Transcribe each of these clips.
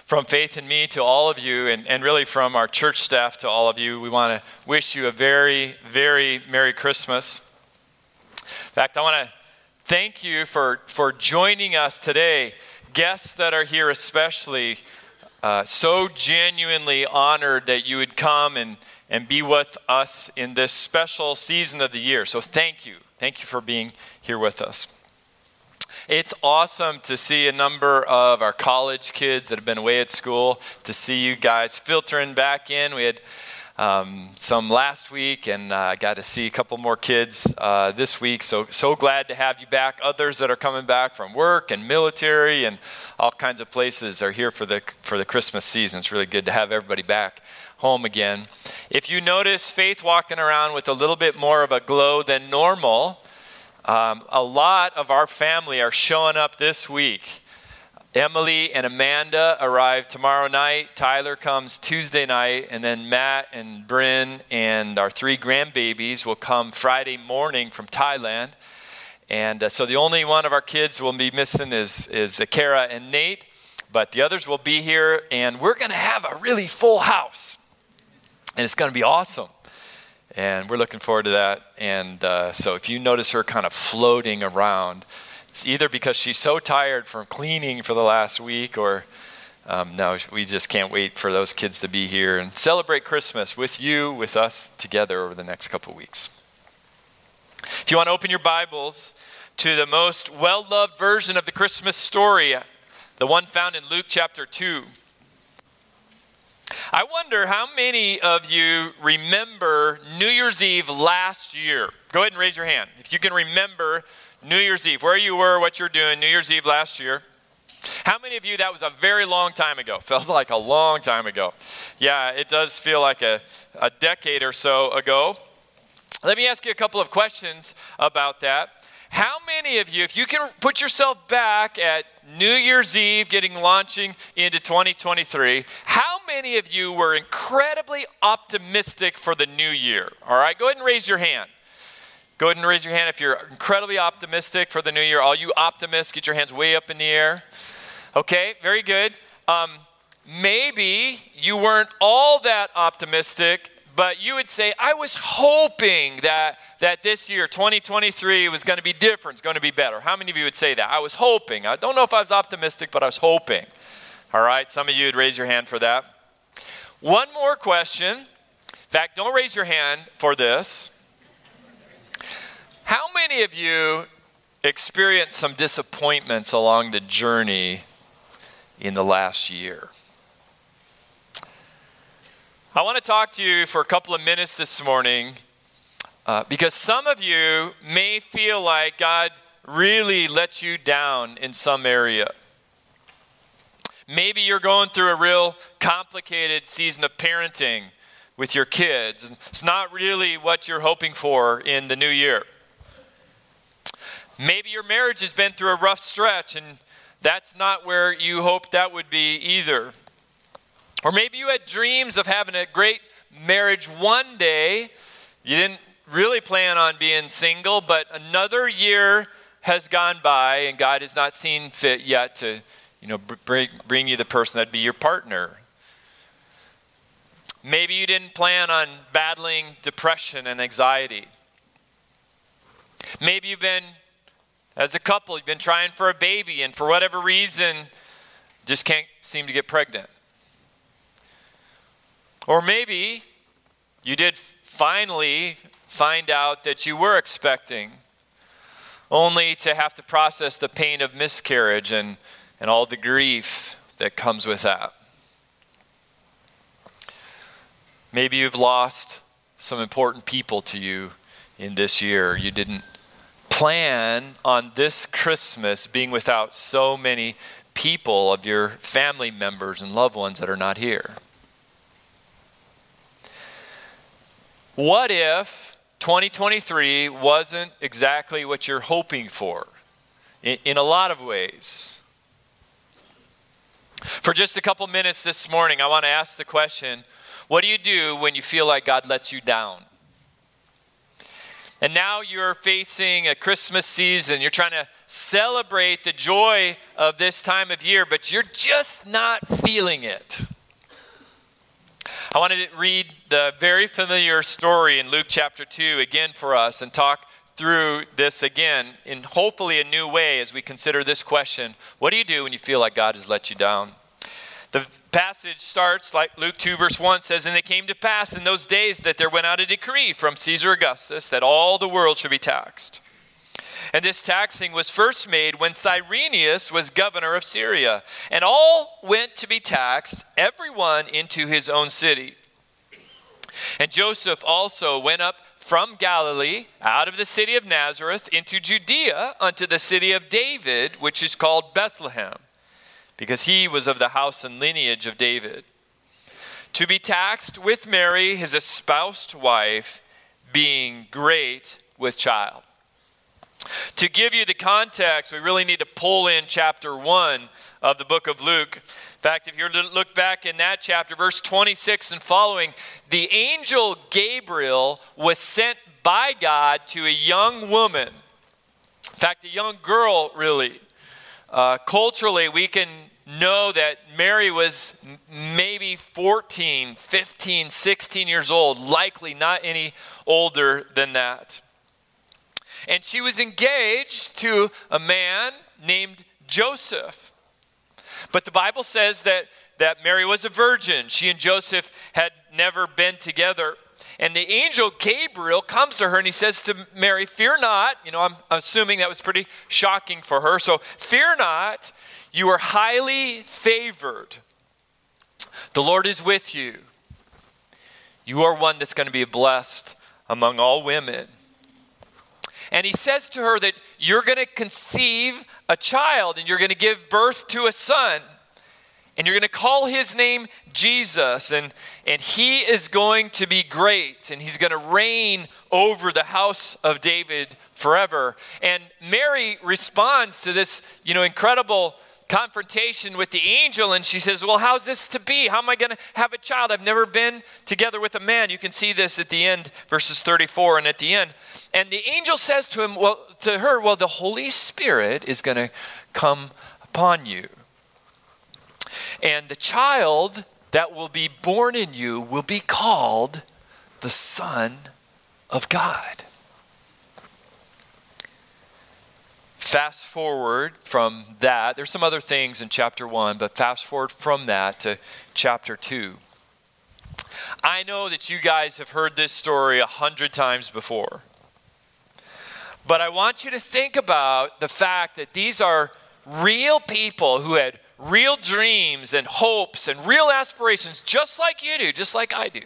From Faith in Me to all of you, and really from our church staff to all of you, we want to wish you a very, very Merry Christmas. In fact, I want to thank you for joining us today. Guests that are here especially, so genuinely honored that you would come and be with us in this special season of the year. So thank you. Thank you for being here with us. It's awesome to see a number of our college kids that have been away at school, to see you guys filtering back in. We had some last week, and I got to see a couple more kids this week. So glad to have you back. Others that are coming back from work and military and all kinds of places are here for the Christmas season. It's really good to have everybody back home again. If you notice Faith walking around with a little bit more of a glow than normal, a lot of our family are showing up this week. Emily and Amanda arrive tomorrow night. Tyler comes Tuesday night. And then Matt and Bryn and our 3 grandbabies will come Friday morning from Thailand. And so the only one of our kids we'll be missing is Akara and Nate. But the others will be here. And we're going to have a really full house. And it's going to be awesome. And we're looking forward to that. And so if you notice her kind of floating around, it's either because she's so tired from cleaning for the last week, or no, we just can't wait for those kids to be here and celebrate Christmas with you, with us together over the next couple weeks. If you want to open your Bibles to the most well-loved version of the Christmas story, the one found in Luke chapter 2. I wonder how many of you remember New Year's Eve last year. Go ahead and raise your hand. If you can remember New Year's Eve, where you were, what you're doing New Year's Eve last year. How many of you, that was a very long time ago? Felt like a long time ago. Yeah, it does feel like a decade or so ago. Let me ask you a couple of questions about that. How many of you, if you can put yourself back at New Year's Eve, launching into 2023, how many of you were incredibly optimistic for the new year? All right, go ahead and raise your hand. Go ahead and raise your hand if you're incredibly optimistic for the new year. All you optimists, get your hands way up in the air. Okay, very good. Maybe you weren't all that optimistic, but you would say, I was hoping that this year, 2023, was going to be different, it's going to be better. How many of you would say that? I was hoping. I don't know if I was optimistic, but I was hoping. All right, some of you would raise your hand for that. One more question. In fact, don't raise your hand for this. How many of you experienced some disappointments along the journey in the last year? I want to talk to you for a couple of minutes this morning because some of you may feel like God really let you down in some area. Maybe you're going through a real complicated season of parenting with your kids. It's not really what you're hoping for in the new year. Maybe your marriage has been through a rough stretch and that's not where you hoped that would be either. Or maybe you had dreams of having a great marriage one day. You didn't really plan on being single, but another year has gone by and God has not seen fit yet to, bring you the person that'd be your partner. Maybe you didn't plan on battling depression and anxiety. Maybe as a couple, you've been trying for a baby and for whatever reason, just can't seem to get pregnant. Or maybe you did finally find out that you were expecting, only to have to process the pain of miscarriage and all the grief that comes with that. Maybe you've lost some important people to you in this year. You didn't plan on this Christmas being without so many people of your family members and loved ones that are not here. What if 2023 wasn't exactly what you're hoping for in a lot of ways? For just a couple minutes this morning, I want to ask the question, what do you do when you feel like God lets you down? And now you're facing a Christmas season. You're trying to celebrate the joy of this time of year, but you're just not feeling it. I want to read the very familiar story in Luke chapter 2 again for us and talk through this again in hopefully a new way as we consider this question. What do you do when you feel like God has let you down? The passage starts like Luke 2 verse 1 says, "And it came to pass in those days that there went out a decree from Caesar Augustus that all the world should be taxed. And this taxing was first made when Cyrenius was governor of Syria. And all went to be taxed, everyone into his own city. And Joseph also went up from Galilee, out of the city of Nazareth, into Judea, unto the city of David, which is called Bethlehem, because he was of the house and lineage of David, to be taxed with Mary, his espoused wife, being great with child." To give you the context, we really need to pull in chapter 1 of the book of Luke. In fact, if you look back in that chapter, verse 26 and following, the angel Gabriel was sent by God to a young woman. In fact, a young girl, really. Culturally, we can know that Mary was maybe 14, 15, 16 years old, likely not any older than that. And she was engaged to a man named Joseph. But the Bible says that Mary was a virgin. She and Joseph had never been together. And the angel Gabriel comes to her and he says to Mary, "Fear not." I'm assuming that was pretty shocking for her. So, "Fear not, you are highly favored. The Lord is with you. You are one that's going to be blessed among all women." And he says to her that you're going to conceive a child and you're going to give birth to a son. And you're going to call his name Jesus. And he is going to be great. And he's going to reign over the house of David forever. And Mary responds to this, incredible confrontation with the angel. And she says, "Well, how's this to be? How am I going to have a child? I've never been together with a man." You can see this at the end, verses 34 and at the end. And the angel says to her, "The Holy Spirit is going to come upon you. And the child that will be born in you will be called the Son of God." Fast forward from that. There's some other things in chapter 1, but fast forward from that to chapter 2. I know that you guys have heard this story 100 times before. But I want you to think about the fact that these are real people who had real dreams and hopes and real aspirations, just like you do, just like I do.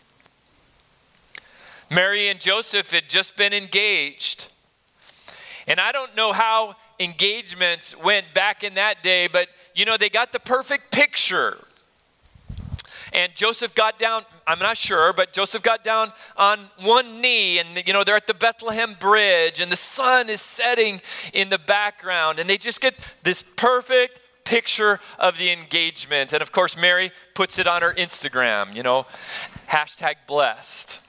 Mary and Joseph had just been engaged. And I don't know how engagements went back in that day, but they got the perfect picture. And Joseph got down, I'm not sure, but Joseph got down on one knee and, they're at the Bethlehem Bridge and the sun is setting in the background and they just get this perfect picture of the engagement. And of course, Mary puts it on her Instagram, #blessed.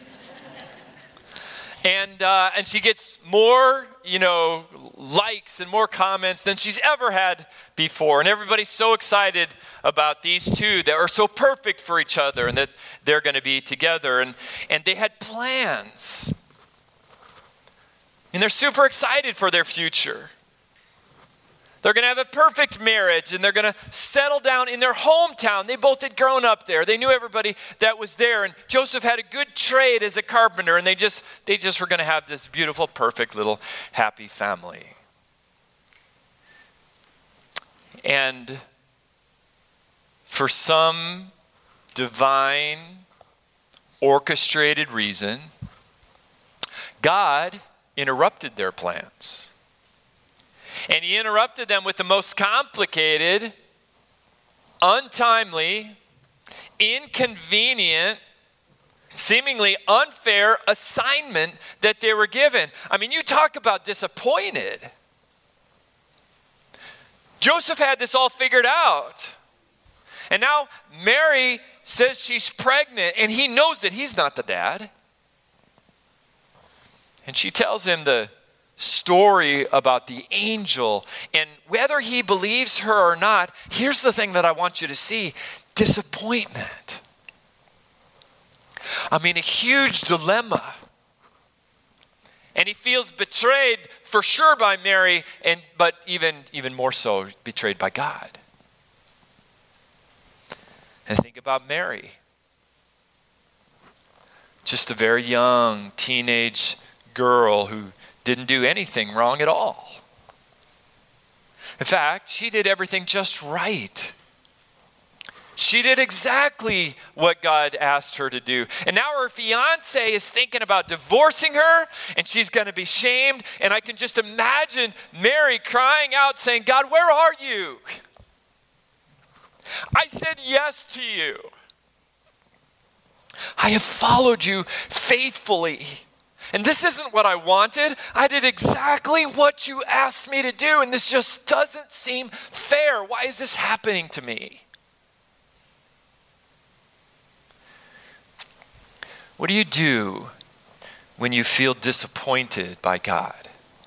And she gets more, likes and more comments than she's ever had before. And everybody's so excited about these two that are so perfect for each other and that they're going to be together. And they had plans. And they're super excited for their future. They're going to have a perfect marriage and they're going to settle down in their hometown. They both had grown up there. They knew everybody that was there. And Joseph had a good trade as a carpenter and they just were going to have this beautiful, perfect little happy family. And for some divine orchestrated reason, God interrupted their plans. And he interrupted them with the most complicated, untimely, inconvenient, seemingly unfair assignment that they were given. I mean, you talk about disappointed. Joseph had this all figured out. And now Mary says she's pregnant and he knows that he's not the dad. And she tells him the story about the angel. And whether he believes her or not, here's the thing that I want you to see: disappointment. I mean, a huge dilemma. And he feels betrayed for sure by Mary, but even more so betrayed by God. And think about Mary. Just a very young teenage girl who didn't do anything wrong at all. In fact, she did everything just right. She did exactly what God asked her to do. And now her fiance is thinking about divorcing her, and she's going to be shamed. And I can just imagine Mary crying out saying, God, where are you? I said yes to you. I have followed you faithfully. And this isn't what I wanted. I did exactly what you asked me to do, and this just doesn't seem fair. Why is this happening to me? What do you do when you feel disappointed by God?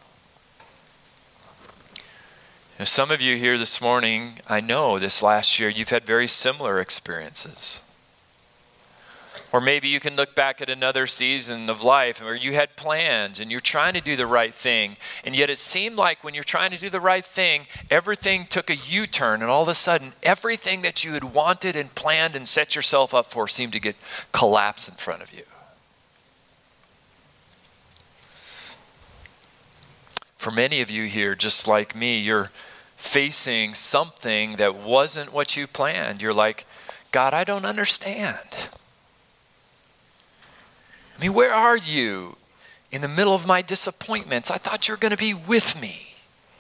Now, some of you here this morning, I know this last year, you've had very similar experiences. Or maybe you can look back at another season of life where you had plans and you're trying to do the right thing. And yet it seemed like when you're trying to do the right thing, everything took a U-turn. And all of a sudden, everything that you had wanted and planned and set yourself up for seemed to get collapsed in front of you. For many of you here, just like me, you're facing something that wasn't what you planned. You're like, God, I don't understand. I mean, where are you in the middle of my disappointments? I thought you were going to be with me.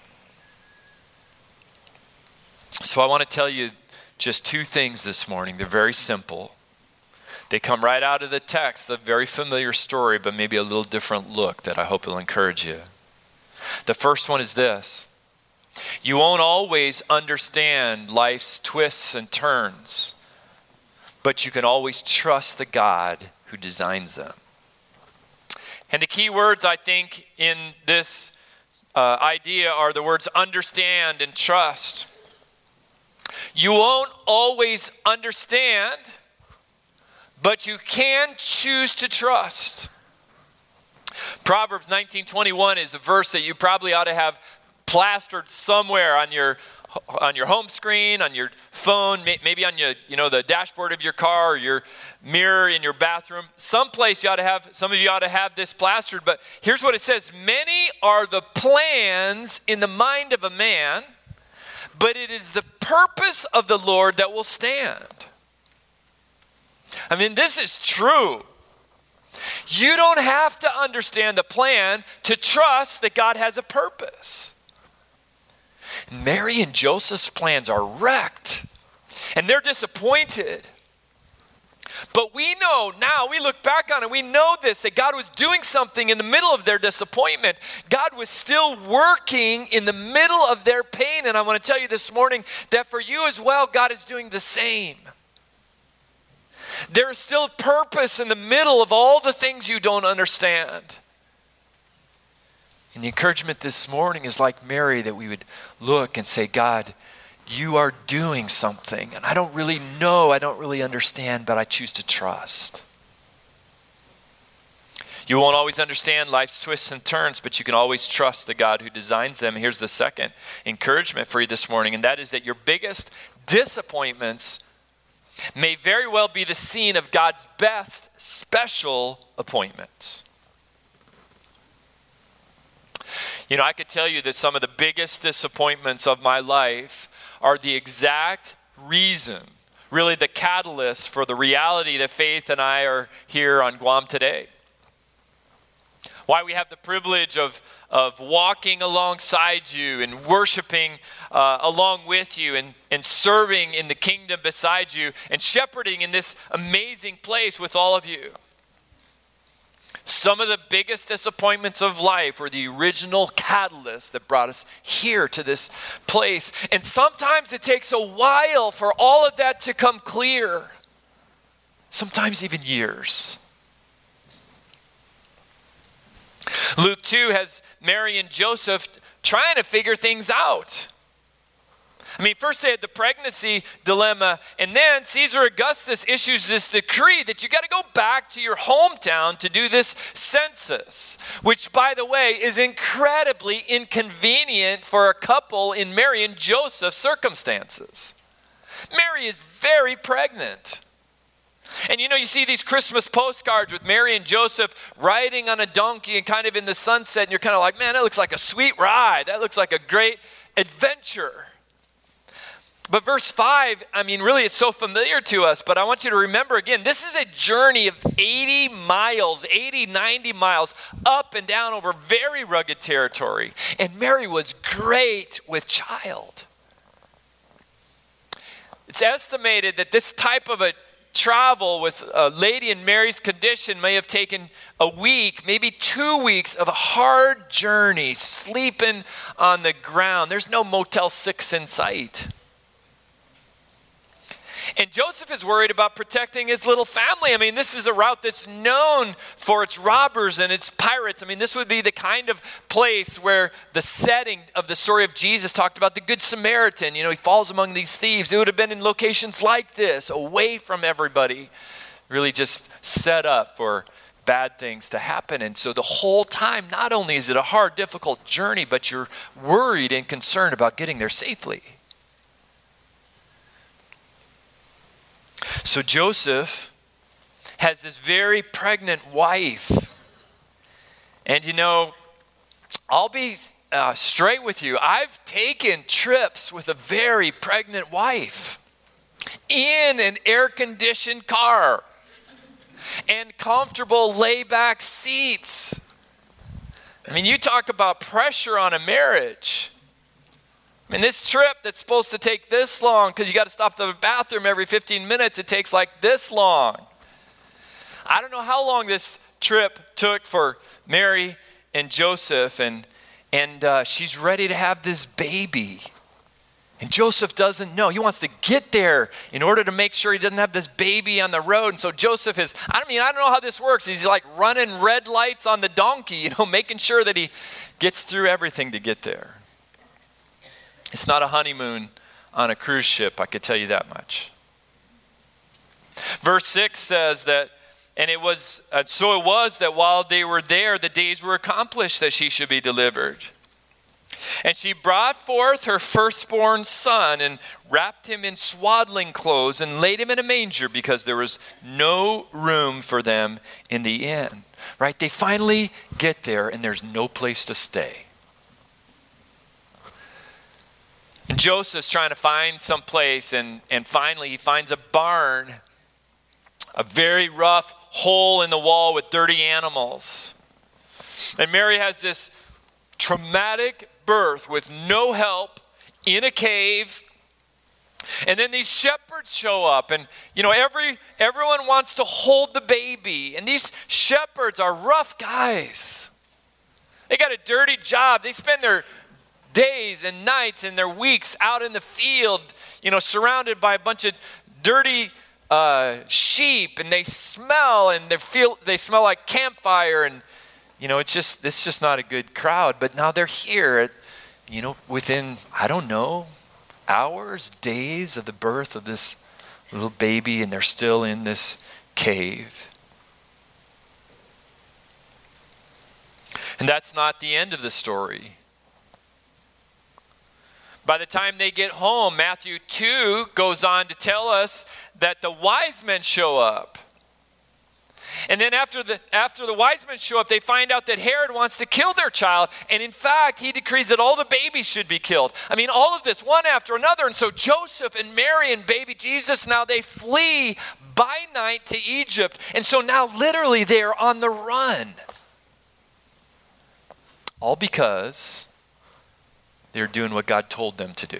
So I want to tell you just two things this morning. They're very simple. They come right out of the text, a very familiar story, but maybe a little different look that I hope will encourage you. The first one is this: you won't always understand life's twists and turns, but you can always trust the God who designs them. And the key words, I think, in this idea are the words understand and trust. You won't always understand, but you can choose to trust. Proverbs 19:21 is a verse that you probably ought to have plastered somewhere on your home screen, on your phone, maybe on the dashboard of your car or your mirror in your bathroom. Someplace some of you ought to have this plastered, but here's what it says: many are the plans in the mind of a man, but it is the purpose of the Lord that will stand. I mean, this is true. You don't have to understand the plan to trust that God has a purpose. Mary and Joseph's plans are wrecked, and they're disappointed. But we know now, we look back on it, we know this, that God was doing something in the middle of their disappointment. God was still working in the middle of their pain, and I want to tell you this morning that for you as well, God is doing the same. There is still purpose in the middle of all the things you don't understand. And the encouragement this morning is like Mary, that we would look and say, God, you are doing something. And I don't really know, I don't really understand, but I choose to trust. You won't always understand life's twists and turns, but you can always trust the God who designs them. Here's the second encouragement for you this morning, and that is that your biggest disappointments may very well be the scene of God's best special appointments. You know, I could tell you that some of the biggest disappointments of my life are the exact reason, really the catalyst for the reality that Faith and I are here on Guam today. Why we have the privilege of walking alongside you and worshiping along with you and serving in the kingdom beside you and shepherding in this amazing place with all of you. Some of the biggest disappointments of life were the original catalyst that brought us here to this place. And sometimes it takes a while for all of that to come clear. Sometimes even years. Luke 2 has Mary and Joseph trying to figure things out. I mean, first they had the pregnancy dilemma, and then Caesar Augustus issues this decree that you got to go back to your hometown to do this census, which, by the way, is incredibly inconvenient for a couple in Mary and Joseph's circumstances. Mary is very pregnant. And you see these Christmas postcards with Mary and Joseph riding on a donkey and kind of in the sunset, and you're kind of like, man, that looks like a sweet ride. That looks like a great adventure. But verse 5, I mean, really it's so familiar to us, but I want you to remember again, this is a journey of 80 miles, 80, 90 miles, up and down over very rugged territory. And Mary was great with child. It's estimated that this type of a travel with a lady in Mary's condition may have taken a week, maybe 2 weeks of a hard journey, sleeping on the ground. There's no Motel 6 in sight. And Joseph is worried about protecting his little family. I mean, this is a route that's known for its robbers and its pirates. I mean, this would be the kind of place where the setting of the story of Jesus talked about the Good Samaritan. He falls among these thieves. It would have been in locations like this, away from everybody, really just set up for bad things to happen. And so the whole time, not only is it a hard, difficult journey, but you're worried and concerned about getting there safely. So Joseph has this very pregnant wife. And I'll be straight with you. I've taken trips with a very pregnant wife in an air-conditioned car and comfortable layback seats. I mean, you talk about pressure on a marriage. And this trip that's supposed to take this long, because you got to stop at the bathroom every 15 minutes, it takes like this long. I don't know how long this trip took for Mary and Joseph, and she's ready to have this baby. And Joseph doesn't know. He wants to get there in order to make sure he doesn't have this baby on the road. And so Joseph is, I don't know how this works. He's like running red lights on the donkey, making sure that he gets through everything to get there. It's not a honeymoon on a cruise ship, I could tell you that much. Verse 6 says that, and it was that while they were there, the days were accomplished that she should be delivered. And she brought forth her firstborn son and wrapped him in swaddling clothes and laid him in a manger because there was no room for them in the inn. Right? They finally get there and there's no place to stay. And Joseph's trying to find some place, and finally he finds a barn, a very rough hole in the wall with dirty animals. And Mary has this traumatic birth with no help in a cave. And then these shepherds show up, and everyone wants to hold the baby. And these shepherds are rough guys. They got a dirty job. They spend their days and nights and their weeks out in the field, surrounded by a bunch of dirty sheep, and they smell like campfire, and it's just not a good crowd. But now they're here, within hours, days of the birth of this little baby, and they're still in this cave. And that's not the end of the story. By the time they get home, Matthew 2 goes on to tell us that the wise men show up. And then after the wise men show up, they find out that Herod wants to kill their child. And in fact, he decrees that all the babies should be killed. I mean, all of this, one after another. And so Joseph and Mary and baby Jesus, now they flee by night to Egypt. And so now literally they are on the run. All because they're doing what God told them to do.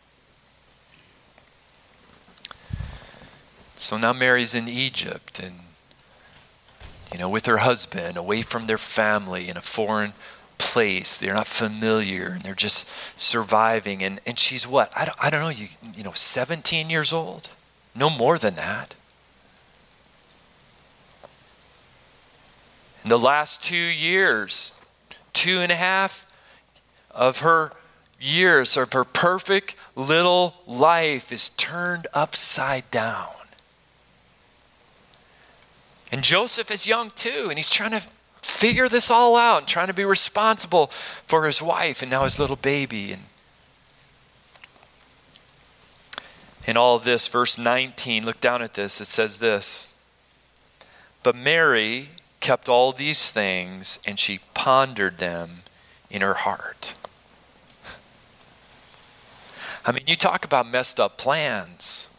So now Mary's in Egypt and, with her husband, away from their family in a foreign place. They're not familiar and they're just surviving. And she's what? I don't know, 17 years old? No more than that. In the last 2 years, 2.5 of her years of her perfect little life is turned upside down. And Joseph is young too, and he's trying to figure this all out and trying to be responsible for his wife and now his little baby. And in all of this, verse 19, look down at this, it says this: but Mary kept all these things, and she pondered them in her heart. I mean, you talk about messed up plans.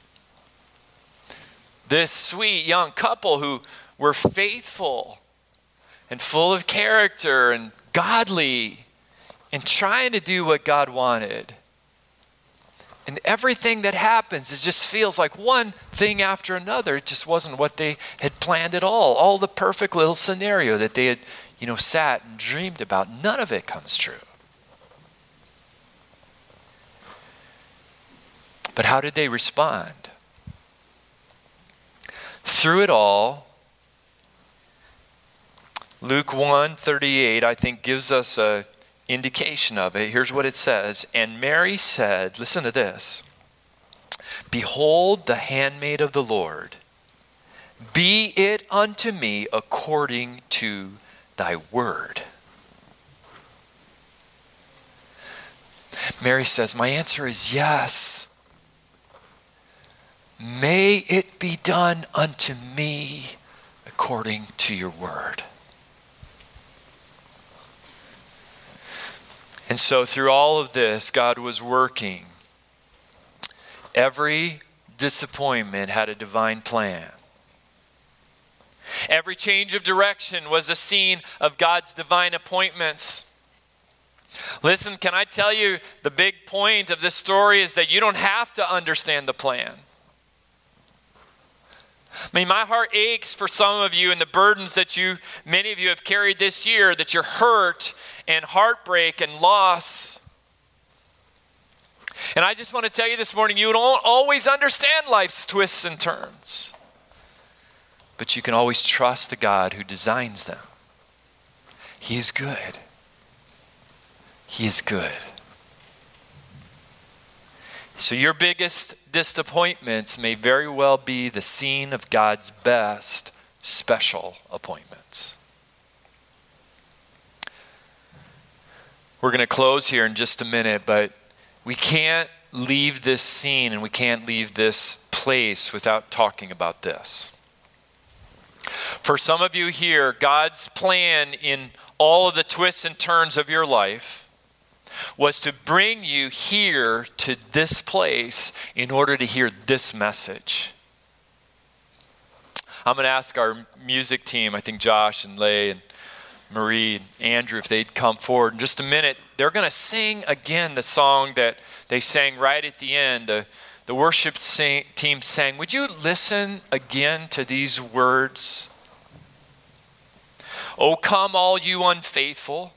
This sweet young couple who were faithful and full of character and godly and trying to do what God wanted. And everything that happens, it just feels like one thing after another. It just wasn't what they had planned at all. All the perfect little scenario that they had, sat and dreamed about, none of it comes true. But how did they respond? Through it all, Luke 1:38, I think, gives us an indication of it. Here's what it says. And Mary said, listen to this: behold the handmaid of the Lord, be it unto me according to thy word. Mary says, my answer is yes. May it be done unto me according to your word. And so through all of this, God was working. Every disappointment had a divine plan. Every change of direction was a scene of God's divine appointments. Listen, can I tell you, the big point of this story is that you don't have to understand the plan. I mean, my heart aches for some of you and the burdens that many of you have carried this year, that you're hurt and heartbreak and loss. And I just want to tell you this morning, you don't always understand life's twists and turns. But you can always trust the God who designs them. He is good. He is good. So your biggest disappointments may very well be the scene of God's best special appointments. We're going to close here in just a minute, but we can't leave this scene and we can't leave this place without talking about this. For some of you here, God's plan in all of the twists and turns of your life was to bring you here to this place in order to hear this message. I'm going to ask our music team, I think Josh and Lay and Marie and Andrew, if they'd come forward in just a minute. They're going to sing again the song that they sang right at the end. The worship team sang. Would you listen again to these words? Oh, come all you unfaithful.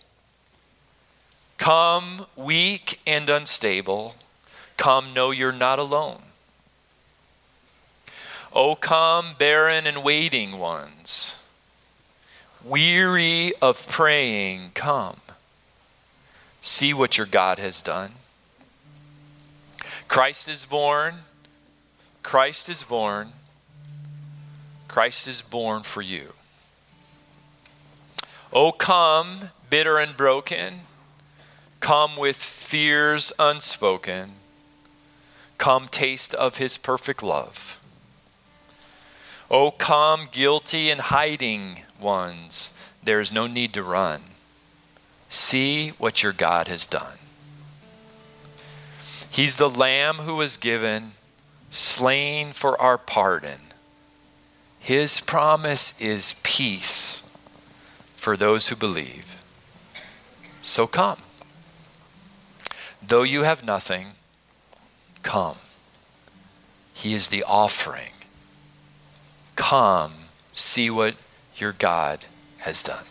Come weak and unstable. Come know you're not alone. Oh, come barren and waiting ones. Weary of praying, come. See what your God has done. Christ is born. Christ is born. Christ is born for you. Oh, come, bitter and broken. Come with fears unspoken. Come taste of his perfect love. Oh, come, guilty and hiding ones. There is no need to run. See what your God has done. He's the Lamb who was given, slain for our pardon. His promise is peace for those who believe. So come. Though you have nothing, come. He is the offering. Come, see what your God has done.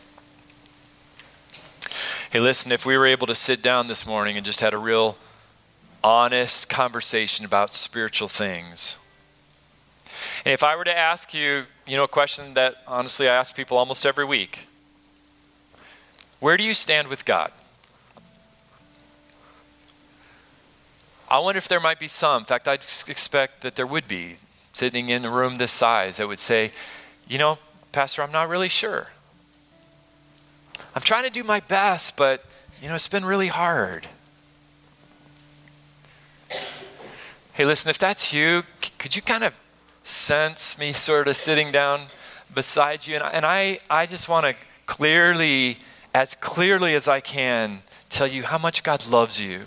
Hey, listen, if we were able to sit down this morning and just had a real honest conversation about spiritual things. And if I were to ask you, a question that honestly I ask people almost every week. Where do you stand with God? I wonder if there might be some. In fact, I expect that there would be sitting in a room this size that would say, Pastor, I'm not really sure. I'm trying to do my best, but, it's been really hard. Hey, listen, if that's you, could you kind of sense me sort of sitting down beside you? And I just want to clearly as I can, tell you how much God loves you.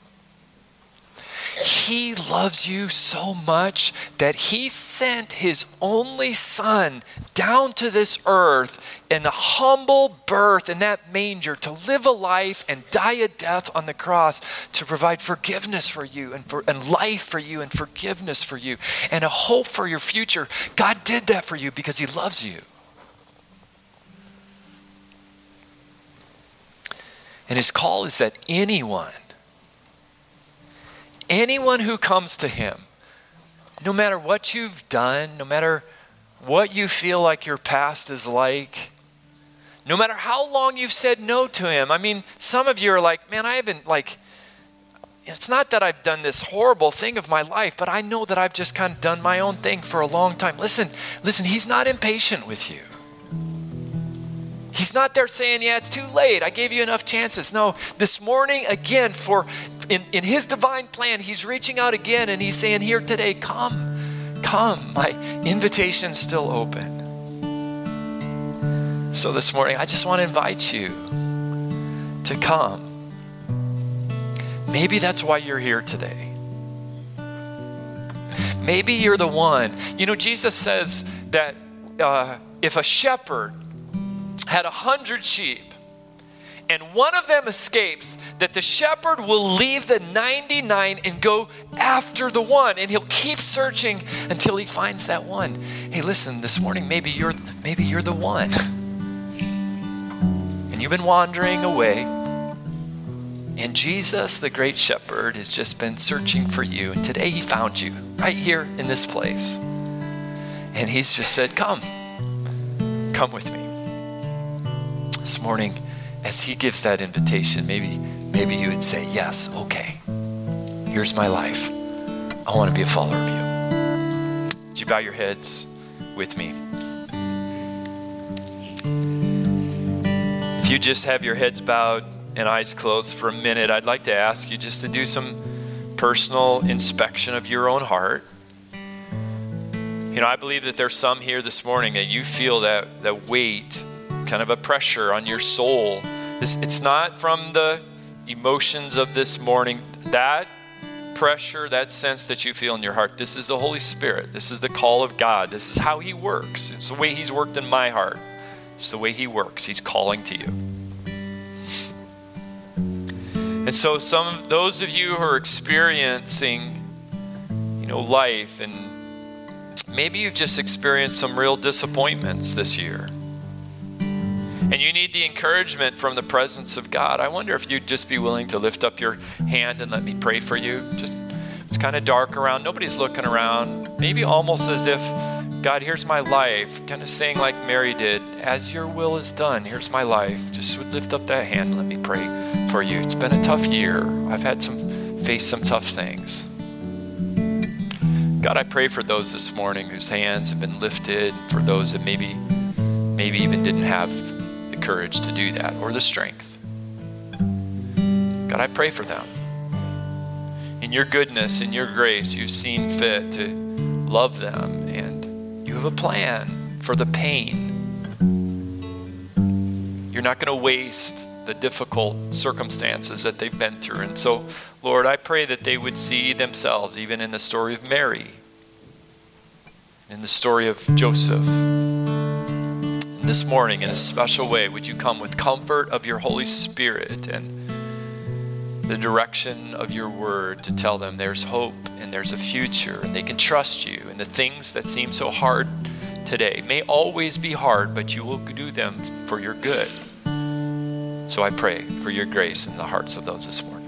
He loves you so much that he sent his only son down to this earth in a humble birth in that manger to live a life and die a death on the cross to provide forgiveness for you and life for you and forgiveness for you and a hope for your future. God did that for you because he loves you. And his call is that anyone who comes to him, no matter what you've done, no matter what you feel like your past is like, no matter how long you've said no to him. I mean, some of you are like, man, I haven't it's not that I've done this horrible thing of my life, but I know that I've just kind of done my own thing for a long time. Listen, he's not impatient with you. He's not there saying, yeah, it's too late. I gave you enough chances. No, this morning, again, in his divine plan, he's reaching out again and he's saying, here today, come. My invitation's still open. So this morning, I just want to invite you to come. Maybe that's why you're here today. Maybe you're the one. Jesus says that if a shepherd had 100 sheep and one of them escapes, that the shepherd will leave the 99 and go after the one, and he'll keep searching until he finds that one. Hey, listen, this morning, maybe you're the one. And you've been wandering away, and Jesus, the great shepherd, has just been searching for you, and today he found you right here in this place. And he's just said, come with me. This morning, as he gives that invitation, maybe you would say, yes, okay, here's my life. I want to be a follower of you. Would you bow your heads with me? If you just have your heads bowed and eyes closed for a minute, I'd like to ask you just to do some personal inspection of your own heart. I believe that there's some here this morning that you feel that weight, kind of a pressure on your soul. It's not from the emotions of this morning. That pressure, that sense that you feel in your heart, this is the Holy Spirit. This is the call of God. This is how he works. It's the way he's worked in my heart. It's the way he works. He's calling to you. And so some of those of you who are experiencing, life, and maybe you've just experienced some real disappointments this year, and you need the encouragement from the presence of God. I wonder if you'd just be willing to lift up your hand and let me pray for you. It's kind of dark around. Nobody's looking around. Maybe almost as if, God, here's my life. Kind of saying like Mary did, as your will is done, here's my life. Just lift up that hand and let me pray for you. It's been a tough year. I've had faced some tough things. God, I pray for those this morning whose hands have been lifted, for those that maybe even didn't have courage to do that or the strength. God, I pray for them. In your goodness, in your grace, you've seen fit to love them, and you have a plan for the pain. You're not going to waste the difficult circumstances that they've been through. And so, Lord, I pray that they would see themselves even in the story of Mary, in the story of Joseph. This morning, in a special way, would you come with comfort of your Holy Spirit and the direction of your word to tell them there's hope and there's a future and they can trust you, and the things that seem so hard today may always be hard, but you will do them for your good. So I pray for your grace in the hearts of those this morning.